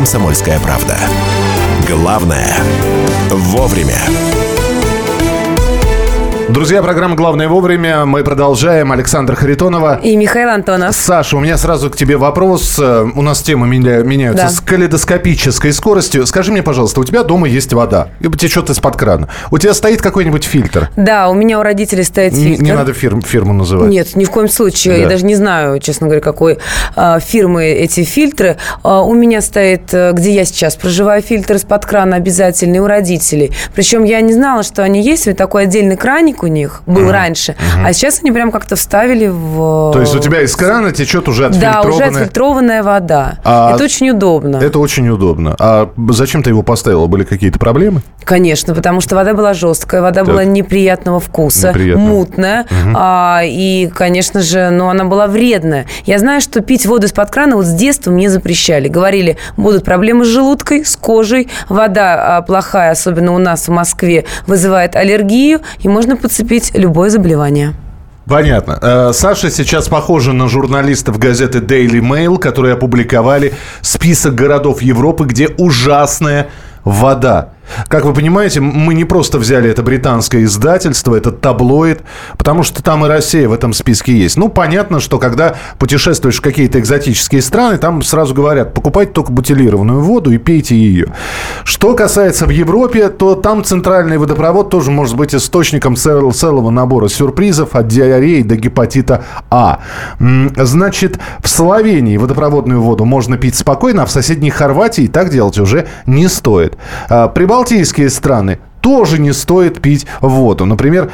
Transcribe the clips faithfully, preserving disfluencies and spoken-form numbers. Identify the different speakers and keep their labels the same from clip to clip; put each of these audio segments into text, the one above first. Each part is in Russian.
Speaker 1: «Комсомольская правда». Главное – вовремя.
Speaker 2: Друзья, программа «Главное вовремя». Мы продолжаем. Александр Харитонова.
Speaker 3: И Михаил Антонов.
Speaker 2: Саша, у меня сразу к тебе вопрос. У нас темы меняются, да, с калейдоскопической скоростью. Скажи мне, пожалуйста, у тебя дома есть вода, и течет из-под крана. У тебя стоит какой-нибудь фильтр?
Speaker 3: Да, у меня у родителей стоит фильтр.
Speaker 2: Не, не надо фирм, фирму называть.
Speaker 3: Нет, ни в коем случае. Да. Я даже не знаю, честно говоря, какой а, фирмы эти фильтры. А, у меня стоит, где я сейчас проживаю, фильтр из-под крана обязательный у родителей. Причем я не знала, что они есть. Ведь такой отдельный краник у них был uh-huh. раньше, uh-huh. а сейчас они прям как-то вставили в...
Speaker 2: То есть у тебя из крана течет уже отфильтрованная...
Speaker 3: Да, уже отфильтрованная вода. А это очень удобно.
Speaker 2: Это очень удобно. А зачем ты его поставила? Были какие-то проблемы?
Speaker 3: Конечно, потому что вода была жесткая, вода так. была неприятного вкуса, неприятного. мутная, uh-huh. а, и, конечно же, ну, она была вредная. Я знаю, что пить воду из-под крана вот с детства мне запрещали. Говорили, будут проблемы с желудкой, с кожей, вода а, плохая, особенно у нас в Москве, вызывает аллергию, и можно подцепить любое заболевание.
Speaker 2: Понятно. Саша сейчас похожа на журналистов газеты Daily Mail, которые опубликовали список городов Европы, где ужасная вода. Как вы понимаете, мы не просто взяли это британское издательство, этот таблоид, потому что там и Россия в этом списке есть. Ну, понятно, что когда путешествуешь в какие-то экзотические страны, там сразу говорят, покупайте только бутилированную воду и пейте ее. Что касается в Европе, то там центральный водопровод тоже может быть источником целого набора сюрпризов от диареи до гепатита А. Значит, в Словении водопроводную воду можно пить спокойно, а в соседней Хорватии так делать уже не стоит. Прибалтийские страны тоже не стоит пить воду. Например,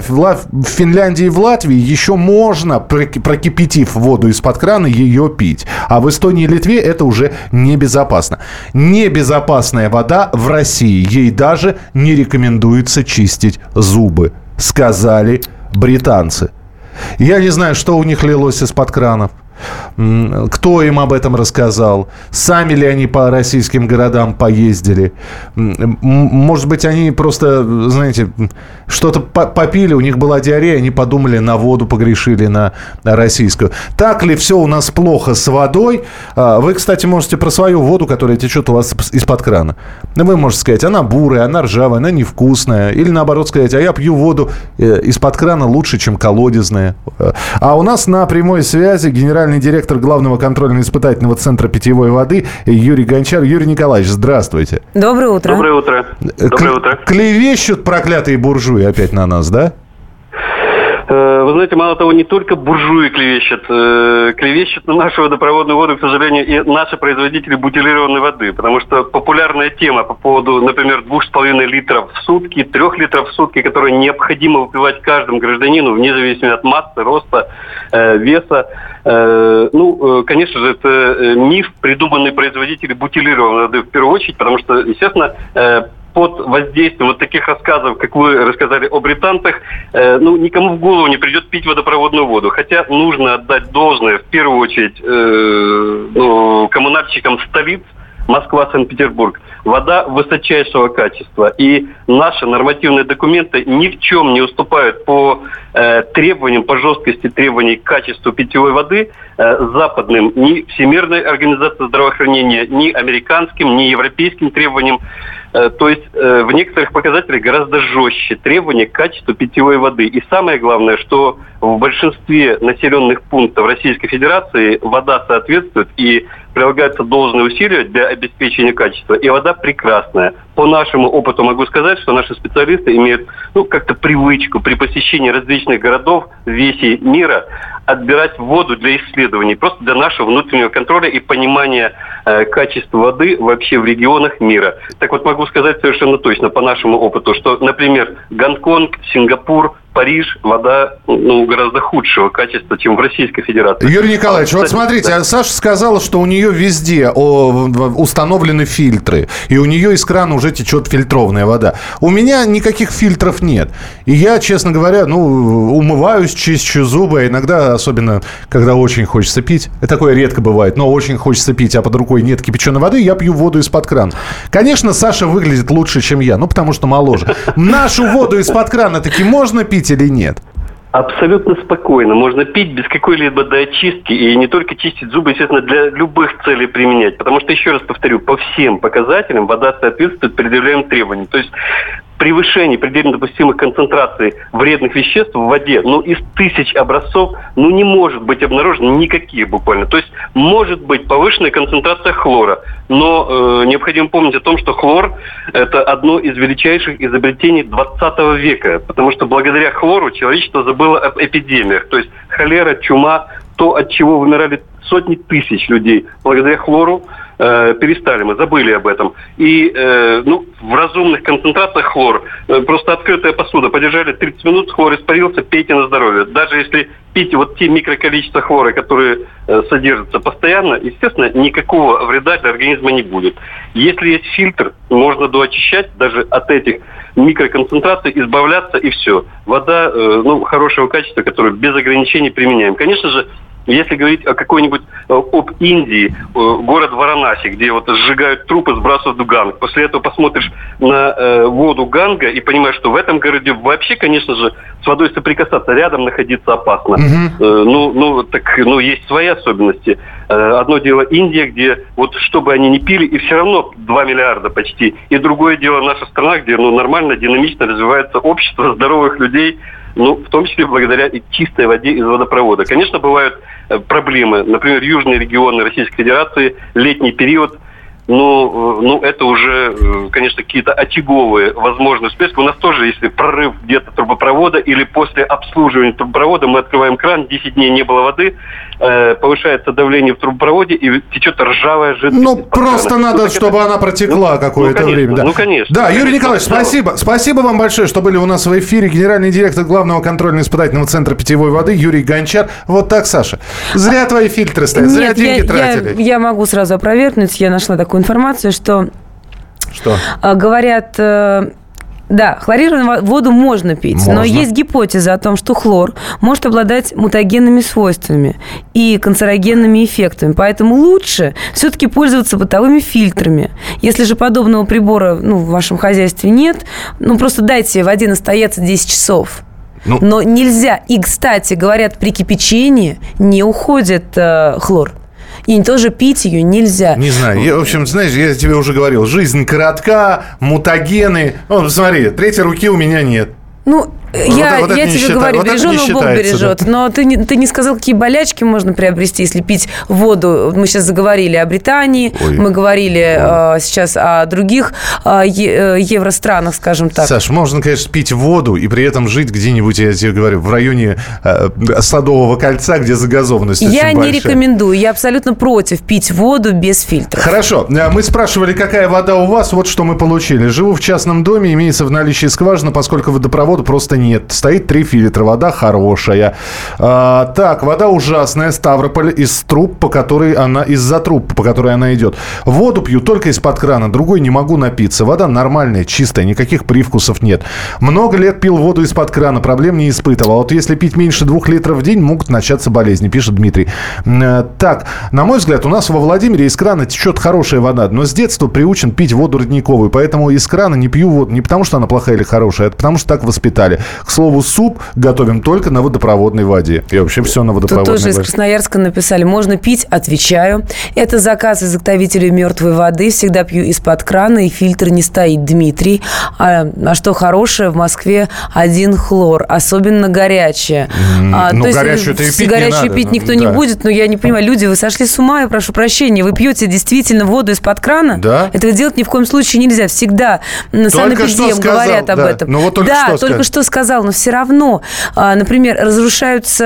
Speaker 2: в Финляндии и в Латвии еще можно, прокипятив воду из-под крана, ее пить. А в Эстонии и Литве это уже небезопасно. Небезопасная вода в России. Ей даже не рекомендуется чистить зубы, сказали британцы. Я не знаю, что у них лилось из-под кранов. Кто им об этом рассказал? Сами ли они по российским городам поездили? Может быть, они просто, знаете, что-то попили, у них была диарея, они подумали, на воду погрешили, на российскую. Так ли все у нас плохо с водой? Вы, кстати, можете про свою воду, которая течет у вас из-под крана. Вы можете сказать, она бурая, она ржавая, она невкусная. Или наоборот сказать, а я пью воду из-под крана лучше, чем колодезная. А у нас на прямой связи генеральный директор Главного контрольно-испытательного центра питьевой воды Юрий Гончар. Юрий Николаевич, здравствуйте.
Speaker 3: Доброе утро.
Speaker 4: Доброе утро. Доброе утро.
Speaker 2: Клевещут проклятые буржуи опять на нас, да?
Speaker 4: Вы знаете, мало того, не только буржуи клевещут, клевещут на нашу водопроводную воду, к сожалению, и наши производители бутилированной воды, потому что популярная тема по поводу, например, двух с половиной литров в сутки, трех литров в сутки, которые необходимо выпивать каждому гражданину, вне зависимости от массы, роста, веса. Ну, конечно же, это миф, придуманный производителями бутилированной воды в первую очередь, потому что, естественно, под воздействием вот таких рассказов, как вы рассказали о британцах, э, ну, никому в голову не придет пить водопроводную воду. Хотя нужно отдать должное, в первую очередь, э, ну, коммунальщикам столиц, Москва, Санкт-Петербург. Вода высочайшего качества. И наши нормативные документы ни в чем не уступают по э, требованиям, по жесткости требований к качеству питьевой воды э, западным, ни Всемирной организации здравоохранения, ни американским, ни европейским требованиям. То есть в некоторых показателях гораздо жестче требования к качеству питьевой воды. И самое главное, что в большинстве населенных пунктов Российской Федерации вода соответствует и прилагаются должные усилия для обеспечения качества. И вода прекрасная. По нашему опыту могу сказать, что наши специалисты имеют ну, как-то привычку при посещении различных городов веси мира отбирать воду для исследований, просто для нашего внутреннего контроля и понимания э, качества воды вообще в регионах мира. Так вот, могу сказать совершенно точно по нашему опыту, что, например, Гонконг, Сингапур, Париж, вода ну, гораздо худшего качества, чем в Российской Федерации.
Speaker 2: Юрий Николаевич, а, вот кстати, смотрите, да. Саша сказала, что у нее везде о, установлены фильтры, и у нее из крана уже течет фильтрованная вода. У меня никаких фильтров нет. И я, честно говоря, ну, умываюсь, чищу зубы, а иногда, особенно, когда очень хочется пить, такое редко бывает, но очень хочется пить, а под рукой нет кипяченой воды, я пью воду из-под крана. Конечно, Саша выглядит лучше, чем я, ну, потому что моложе. Нашу воду из-под крана таки можно пить или нет?
Speaker 4: абсолютно спокойно можно пить без какой-либо доочистки и не только чистить зубы, естественно, для любых целей применять. Потому что, еще раз повторю, по всем показателям вода соответствует предъявляемым требованиям. То есть превышение предельно допустимых концентраций вредных веществ в воде, ну, из тысяч образцов, ну, не может быть обнаружено никаких буквально. То есть может быть повышенная концентрация хлора, но э, необходимо помнить о том, что хлор – это одно из величайших изобретений двадцатого века, потому что благодаря хлору человечество забыло об эпидемиях, то есть холера, чума, то, от чего вымирали сотни тысяч людей. Благодаря хлору э, перестали, мы забыли об этом. И э, ну, в разумных концентрациях хлор, э, просто открытая посуда, подержали тридцать минут, хлор испарился, пейте на здоровье. Даже если пить вот те микроколичества хлора, которые э, содержатся постоянно, естественно, никакого вреда для организма не будет. Если есть фильтр, можно доочищать даже от этих микроконцентраций, избавляться и все. Вода э, ну, хорошего качества, которую без ограничений применяем. Конечно же, если говорить о какой-нибудь, об Индии, город Варанаси, где вот сжигают трупы, сбрасывают в Ганг. После этого посмотришь на э, воду Ганга и понимаешь, что в этом городе вообще, конечно же, с водой соприкасаться, рядом находиться опасно. Mm-hmm. Э, ну, ну, так, ну, есть свои особенности. Э, одно дело Индия, где вот что бы они ни пили, и все равно два миллиарда почти. И другое дело наша страна, где ну, нормально, динамично развивается общество здоровых людей, ну, в том числе благодаря и чистой воде из водопровода. Конечно, бывают э, проблемы. Например, южные регионы Российской Федерации, летний период, ну, э, ну это уже, э, конечно, какие-то очаговые возможные всплески. У нас тоже, если прорыв где-то трубопровода или после обслуживания трубопровода, мы открываем кран, десять дней не было воды, э, повышается давление в трубопроводе и течет ржавая жидкость.
Speaker 2: Ну, просто крана. Надо, ну, чтобы это... она протекла ну, какое-то
Speaker 4: ну,
Speaker 2: время. Да.
Speaker 4: Ну, конечно.
Speaker 2: Да, Юрий
Speaker 4: конечно,
Speaker 2: Николаевич, спасибо. Спасибо вам большое, что были у нас в эфире. Генеральный директор Главного контрольно-испытательного центра питьевой воды Юрий Гончар. Вот так, Саша. Зря твои фильтры стоят, зря
Speaker 3: Нет,
Speaker 2: деньги
Speaker 3: я,
Speaker 2: тратили.
Speaker 3: Я, я могу сразу опровергнуть. Я нашла такую информацию, что,
Speaker 2: что?
Speaker 3: говорят... Да, хлорированную воду можно пить, можно. Но есть гипотеза о том, что хлор может обладать мутагенными свойствами и канцерогенными эффектами. Поэтому лучше все-таки пользоваться бытовыми фильтрами. Если же подобного прибора ну, в вашем хозяйстве нет, ну просто дайте воде настояться десять часов. Ну. Но нельзя. И, кстати, говорят, при кипячении не уходит э, хлор. И тоже пить ее нельзя.
Speaker 2: Не знаю. Я, в общем, знаешь, я тебе уже говорил, жизнь коротка, мутагены. О, смотри, третьей руки у меня нет.
Speaker 3: Ну, я, вот, вот я тебе считай, говорю, вот береженого Бог бережет. Да. Но ты не, ты не сказал, какие болячки можно приобрести, если пить воду. Мы сейчас заговорили о Британии, Ой. мы говорили э, сейчас о других э, евространах, скажем так.
Speaker 2: Саш, можно, конечно, пить воду и при этом жить где-нибудь, я тебе говорю, в районе э, Садового кольца, где загазованность очень
Speaker 3: Я
Speaker 2: большая.
Speaker 3: не рекомендую. Я абсолютно против пить воду без фильтра.
Speaker 2: Хорошо. Мы спрашивали, какая вода у вас. Вот что мы получили. Живу в частном доме, имеется в наличии скважина, поскольку водопровода просто нет. Нет, стоит три фильтра, вода хорошая. А, так, вода ужасная, Ставрополь, из труб, по которой она, из-за труб, по которой она идет. Воду пью только из-под крана, другой не могу напиться. Вода нормальная, чистая, никаких привкусов нет. Много лет пил воду из-под крана, проблем не испытывал. А вот если пить меньше двух литров в день, могут начаться болезни, пишет Дмитрий. А, так, на мой взгляд, у нас во Владимире из крана течет хорошая вода, но с детства приучен пить воду родниковую, поэтому из крана не пью воду не потому, что она плохая или хорошая, а потому, что так воспитали. К слову, суп готовим только на водопроводной воде. И вообще все на водопроводной воде.
Speaker 3: Тут тоже из Красноярска написали. Можно пить, отвечаю. Это заказ изготовителей мертвой воды. Всегда пью из-под крана, и фильтр не стоит. Дмитрий. А, а что хорошее, в Москве один хлор. Особенно горячее.
Speaker 2: Mm, а,
Speaker 3: ну,
Speaker 2: то горячую есть, пить
Speaker 3: горячую
Speaker 2: не
Speaker 3: пить
Speaker 2: надо.
Speaker 3: никто
Speaker 2: да.
Speaker 3: не будет. Но я не понимаю. Люди, вы сошли с ума, я прошу прощения. Вы пьете действительно воду из-под крана?
Speaker 2: Да.
Speaker 3: Этого делать ни в коем случае нельзя. Всегда санэпидем говорят об
Speaker 2: да.
Speaker 3: этом.
Speaker 2: Ну, вот только
Speaker 3: да,
Speaker 2: что
Speaker 3: только
Speaker 2: сказал.
Speaker 3: что сказал. Но все равно, например, разрушаются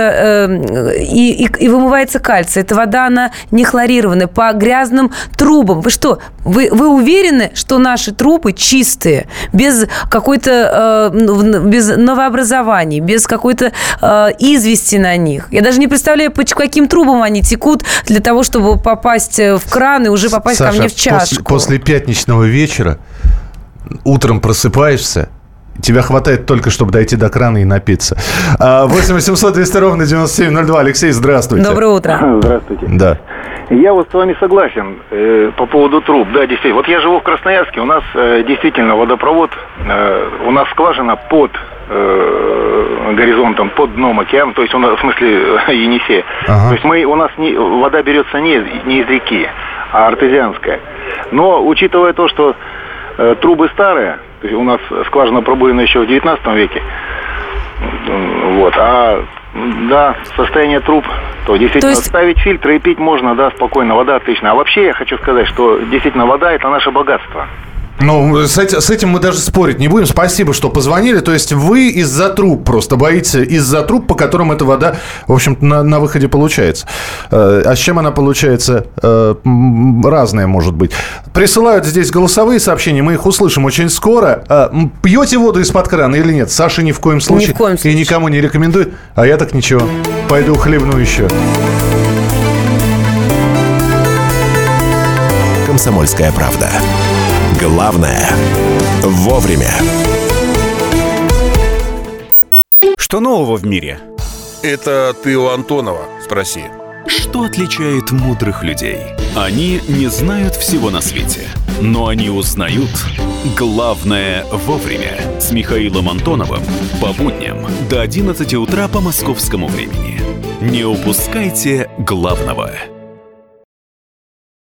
Speaker 3: э, и, и, и вымывается кальций. Эта вода, она не хлорированная, по грязным трубам. Вы что, вы, вы уверены, что наши трубы чистые, без какой-то, э, без новообразований, без какой-то э, извести на них? Я даже не представляю, по каким трубам они текут для того, чтобы попасть в кран и уже попасть
Speaker 2: Саша,
Speaker 3: ко мне в чашку.
Speaker 2: После, после пятничного вечера утром просыпаешься, тебя хватает только, чтобы дойти до крана и напиться. восемь восемьсот двести ровно девяносто семь ноль два. Алексей, здравствуйте.
Speaker 3: Доброе утро.
Speaker 5: Здравствуйте.
Speaker 2: Да.
Speaker 5: Я вот с вами согласен э, по поводу труб. Да, действительно. Вот я живу в Красноярске, у нас э, действительно водопровод, э, у нас скважина под э, горизонтом, под дном океана, то есть он, в смысле э, Енисея. Ага. То есть мы, у нас не, вода берется не, не из реки, а артезианская. Но учитывая то, что э, трубы старые, то есть у нас скважина пробурена еще в девятнадцатом веке, вот, а да, состояние труб, то действительно то есть... ставить фильтры и пить можно, да, спокойно, вода отличная. А вообще я хочу сказать, что действительно вода – это наше богатство.
Speaker 2: Ну, с этим, с этим мы даже спорить не будем. Спасибо, что позвонили. То есть вы из-за труб просто боитесь, из-за труб, по которым эта вода, в общем-то, на, на выходе получается. А с чем она получается? Разная может быть. Присылают здесь голосовые сообщения, мы их услышим очень скоро. Пьете воду из-под крана или нет? Саша ни в коем случае.
Speaker 3: Ни в коем случае.
Speaker 2: И никому не рекомендует. А я так ничего. Пойду хлебну еще.
Speaker 1: «Комсомольская правда». Главное – вовремя.
Speaker 6: Что нового в мире?
Speaker 7: Это ты у Антонова спроси.
Speaker 6: Что отличает мудрых людей? Они не знают всего на свете, но они узнают главное вовремя. С Михаилом Антоновым по будням до одиннадцати утра по московскому времени. Не упускайте главного.